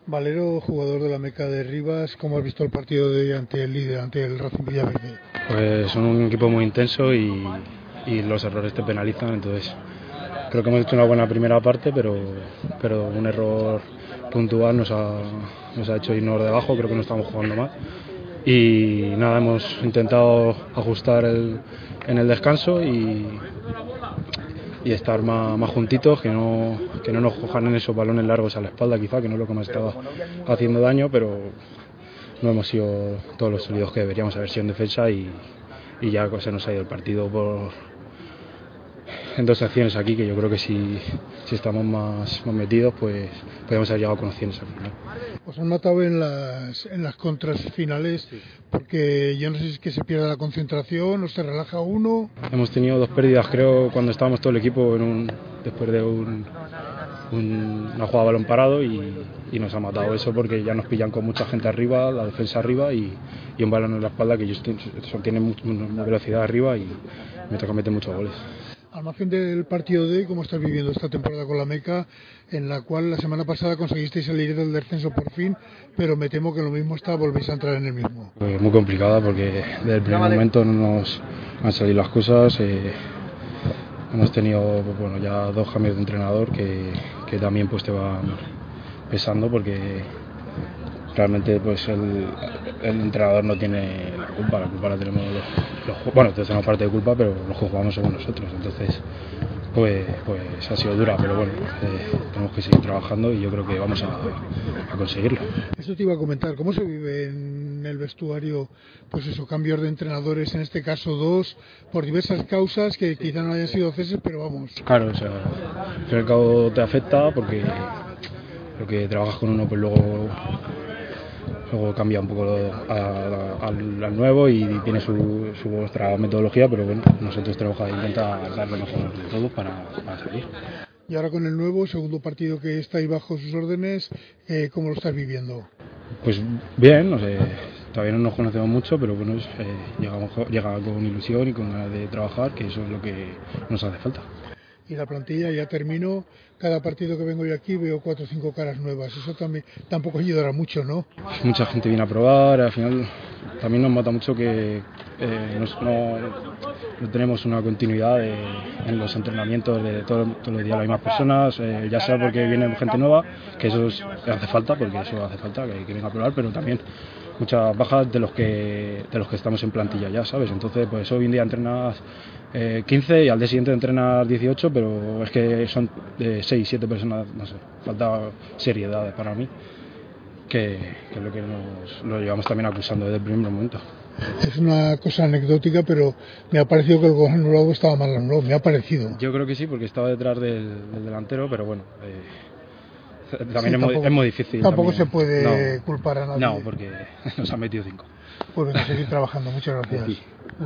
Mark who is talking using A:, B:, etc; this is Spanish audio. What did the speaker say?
A: Valero, jugador de la Meca de Rivas, ¿cómo has visto el partido de hoy ante el líder, ante el Racing Villaverde?
B: Pues son un equipo muy intenso y los errores te penalizan, entonces creo que hemos hecho una buena primera parte, pero un error puntual nos ha hecho irnos de abajo, creo que no estamos jugando mal. Y nada, hemos intentado ajustar en el descanso y estar más juntitos, que no nos cojan en esos balones largos a la espalda, quizá, que no es lo que me estaba haciendo daño, pero no hemos sido todos los sólidos que deberíamos haber sido en defensa y ya se nos ha ido el partido en dos acciones aquí, que yo creo que si estamos más metidos, pues podríamos haber llegado con opciones al final.
A: Os han matado en las contras finales,
B: Sí.
A: porque yo no sé si es que se pierde la concentración o se relaja uno.
B: Hemos tenido dos pérdidas, creo, cuando estábamos todo el equipo después de una jugada a balón parado y nos ha matado eso, porque ya nos pillan con mucha gente arriba, la defensa arriba y un balón en la espalda, que ellos tienen una velocidad arriba y me toca meter muchos goles.
A: Al margen del partido de hoy, ¿cómo estás viviendo esta temporada con la Meca, en la cual la semana pasada conseguisteis salir del descenso por fin, pero me temo que lo mismo volvéis a entrar en el mismo?
B: Muy complicada, porque desde el primer momento no nos han salido las cosas. Hemos tenido ya dos cambios de entrenador que también pues te van pesando, porque realmente pues el entrenador no tiene la culpa la tenemos bueno, tenemos parte de culpa, pero los que jugamos somos nosotros, entonces pues ha sido dura, pero bueno, tenemos que seguir trabajando y yo creo que vamos a conseguirlo.
A: Eso te iba a comentar, ¿cómo se vive en el vestuario, pues eso, cambios de entrenadores, en este caso dos, por diversas causas que quizá no hayan sido ceses, pero vamos?
B: Claro, o sea, al fin y al cabo te afecta, porque lo que trabajas con uno pues luego cambia un poco al nuevo y tiene su vuestra metodología, pero bueno, nosotros tenemos que intentar dar lo mejor de todo para salir.
A: Y ahora con el nuevo, segundo partido que estáis bajo sus órdenes, ¿cómo lo estás viviendo?
B: Pues bien, no sé, todavía no nos conocemos mucho, pero bueno, llega con ilusión y con ganas de trabajar, que eso es lo que nos hace falta.
A: Y la plantilla, ya termino, cada partido que vengo yo aquí veo 4 o 5 caras nuevas, eso también tampoco ayudará mucho, ¿no?
B: Mucha gente viene a probar, al final también nos mata mucho que no tenemos una continuidad en los entrenamientos de todos los días las mismas personas, ya sea porque viene gente nueva, que eso hace falta, porque eso hace falta, que venga a probar, pero también muchas bajas de los que estamos en plantilla ya, ¿sabes? Entonces pues hoy en día entrenas 15 y al día siguiente entrenas 18, pero es que son 6, 7 personas, no sé, falta seriedad para mí, que es lo que lo llevamos también acusando desde el primer momento.
A: Es una cosa anecdótica, pero me ha parecido que el gol anulado estaba mal anulado, me ha parecido.
B: Yo creo que sí, porque estaba detrás del delantero, pero bueno, también
A: sí,
B: es muy difícil.
A: Tampoco
B: también.
A: se puede culpar a nadie.
B: No, porque nos han metido 5.
A: Pues venga, a seguir trabajando, muchas gracias.
B: Sí.